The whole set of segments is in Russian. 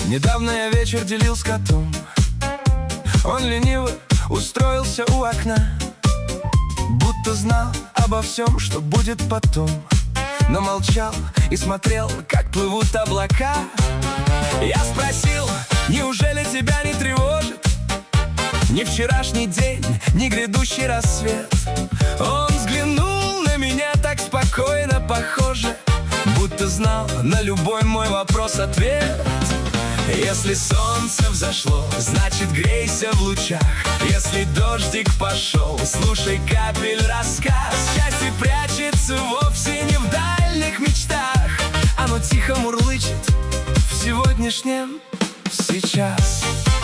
Недавно я вечер делил с котом. Он лениво устроился у окна, будто знал обо всем, что будет потом, но молчал и смотрел, как плывут облака. Я спросил: неужели тебя не тревожит ни вчерашний день, ни грядущий рассвет? Он взглянул на меня так спокойно, похоже, будто знал на любой мой вопрос ответ. Если солнце взошло, значит грейся в лучах. Если дождик пошел, слушай капель рассказ. Счастье прячется вовсе не в дальних мечтах, оно тихо мурлычет в сегодняшнем сейчас.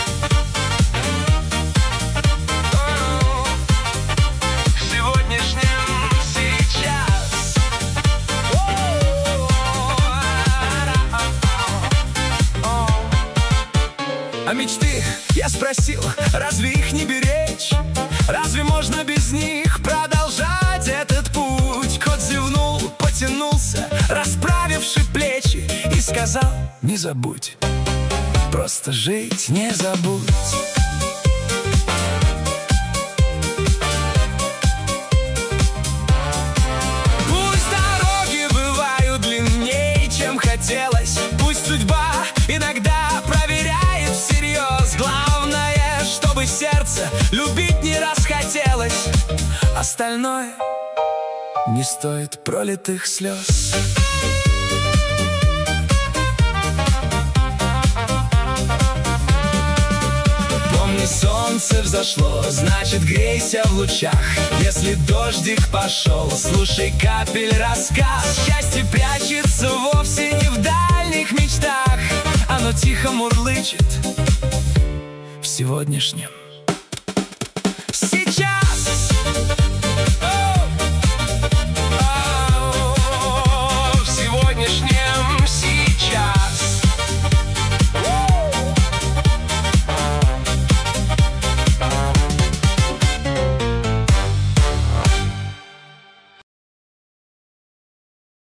А мечты, я спросил, разве их не беречь? Разве можно без них продолжать этот путь? Кот зевнул, потянулся, расправивши плечи, и сказал: не забудь, просто жить не забудь. Пусть дороги бывают длиннее, чем хотелось, пусть судьба иногда проверяет всерьез. Главное, чтобы сердце любить не расхотелось, остальное не стоит пролитых слез. Помни, солнце взошло, значит грейся в лучах. Если дождик пошел, слушай капель рассказ. Счастье прячется вовсе не в дальних мечтах, оно тихо мурлычет в сегодняшнем